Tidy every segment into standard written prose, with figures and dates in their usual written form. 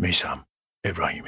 میثم ابراهیمی.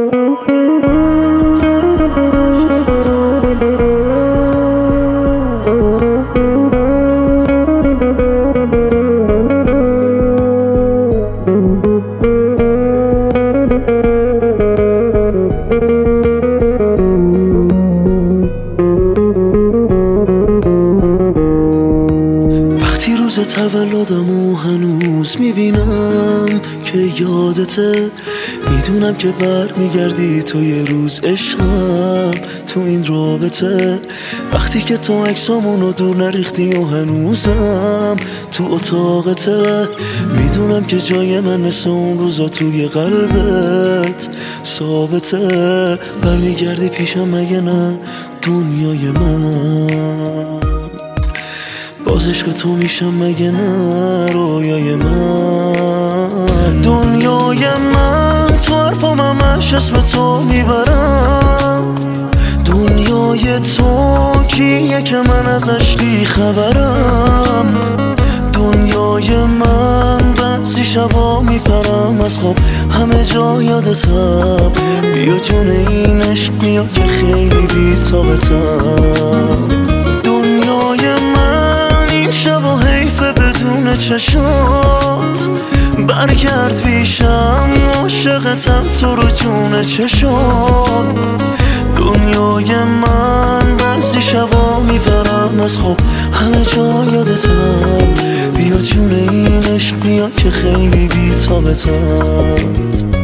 وقتی روز تولدمو هنوز میبینم که یادته، میدونم که برمیگردی تو یه روز عشقم تو این رابطه. وقتی که تو عکسامونو دور نریختی و هنوزم تو اتاقته، میدونم که جای من مثل اون روزا توی قلبت ثابته. برمیگردی پیشم مگه نه دنیای من؟ باز عشق تو میشم مگه نه رویای من؟ دنیای من تو حرفام همش اسم تو میبرم. دنیای تو کیه که من ازش بی خبرم؟ دنیای من بعضی شبا میپرم از خواب همه جا یادتم. بیا جون این عشق بیا که خیلی بی طاقتم. دنیای من این شبا حیفه بدون چشات، برگرد پیشم عاشقتم تو رو جون چشات. دنیای من بعضی شبا میپرم از خواب همه جا یادتم. بیا جون این عشق بیا که خیلی بی طاقتم.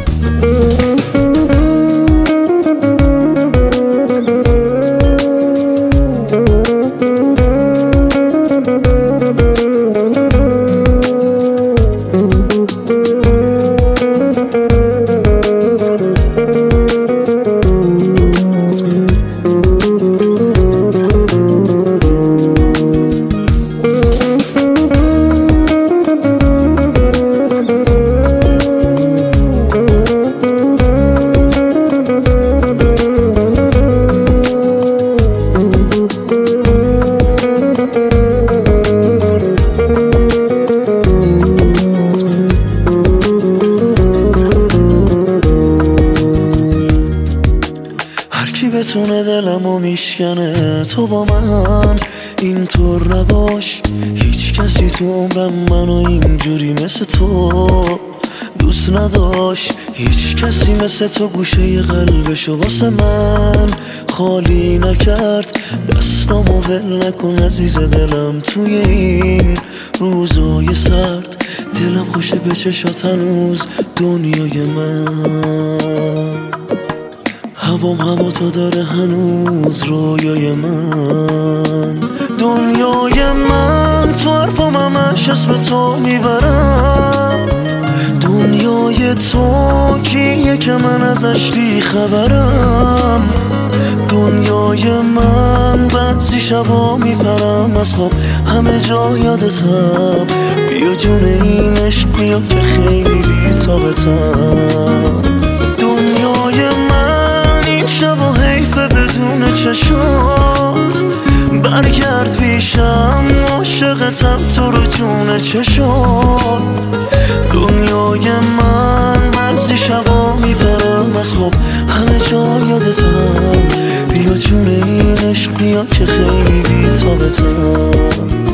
کی بتونه دلمو میشکنه تو با من اینطور نباش. هیچ کسی تو عمرم منو اینجوری مثل تو دوست نداشت. هیچ کسی مثل تو گوشه قلبشو واسه من خالی نکرد. دستامو ول نکن عزیز دلم توی این روزای سرد. دلم خوشه به چشات هنوز دنیای من. هوام هوا تو داره هنوز رویای من. دنیای من تو حرفام همش اسم تو میبرم. دنیای تو کیه که من ازش بی خبرم؟ دنیای من بعضی شبا میپرم از خواب همه جا یادتم. بیا جون این عشق بیا که خیلی بی طاقتم. دنیای من این شبا حیفه بدون چشات، برگرد پیشم عاشقتم تو رو جون چشات. دنیای من بعضی شبا میپرم از خواب همه جا یادتم. بیا جون این عشق بیا که خیلی بی طاقتم.